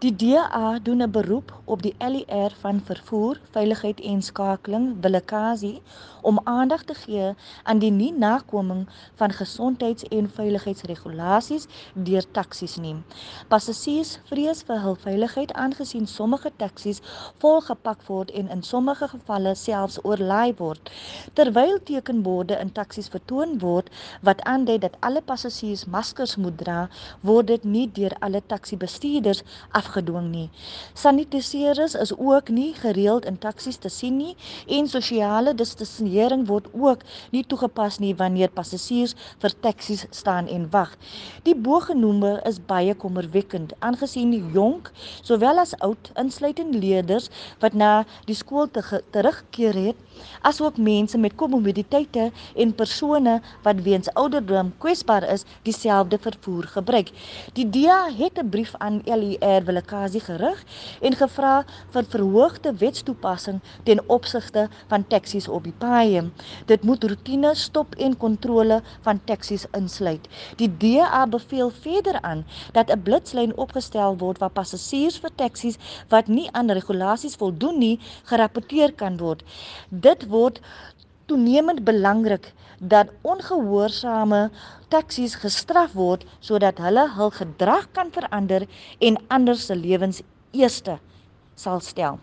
Die DA doen 'n beroep op die LER van Vervoer, Veiligheid en Skakeling, Willekasi, om aandag te gee aan die nie-nakoming van gesondheids- en veiligheidsregulasies deur taksies nie. Passasiers vrees vir hul veiligheid aangesien sommige taksies volgepak word en in sommige gevalle selfs oorlaai word. Terwyl tekenborde in taksies vertoon word wat aandui dat alle passasiers maskers moet dra, word dit nie deur alle taksiebestuurders afgedwing nie. Sanitiserers is ook nie gereeld in taksies te sien nie en sosiale distansering word ook nie toegepas nie wanneer passasiers vir taksies staan en wag. Die bogenoemde is baie kommerwekkend aangesien jonk sowel as oud, insluitend leerders wat na die skool teruggekeer het, asook mense met komorbiditeite en persone wat weens ouderdom kwesbaar is, dieselfde vervoer gebruik. Die DA het 'n brief aan LER Willekasi gerig en gevra vir verhoogde wetstoepassing ten opsigte van taksies op die paaie. Dit moet roetine stop en kontrole van taksies insluit. Die DA beveel verder aan dat 'n blitslyn opgestel word waar passasiers vir taksies wat nie aan regulasies voldoen nie, gerapporteer kan word. Dit word toenemend belangrik dat ongehoorsame taksies gestraf word sodat hulle hul gedrag kan verander en ander se lewens eerste sal stel.